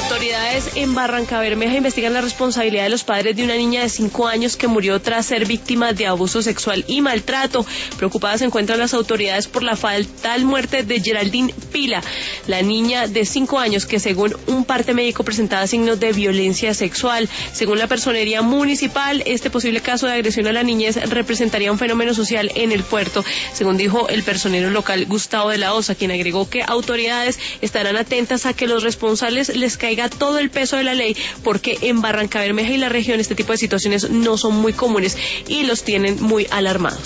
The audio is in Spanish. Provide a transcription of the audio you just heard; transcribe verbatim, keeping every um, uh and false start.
Autoridades en Barrancabermeja investigan la responsabilidad de los padres de una niña de cinco años que murió tras ser víctima de abuso sexual y maltrato. Preocupadas se encuentran las autoridades por la fatal muerte de Geraldine Pila, la niña de cinco años que según un parte médico presentaba signos de violencia sexual. Según la personería municipal, este posible caso de agresión a la niñez representaría un fenómeno social en el puerto, según dijo el personero local Gustavo de la Osa, quien agregó que autoridades estarán atentas a que los responsables les caiga todo el peso de la ley, porque en Barrancabermeja y la región este tipo de situaciones no son muy comunes y los tienen muy alarmados.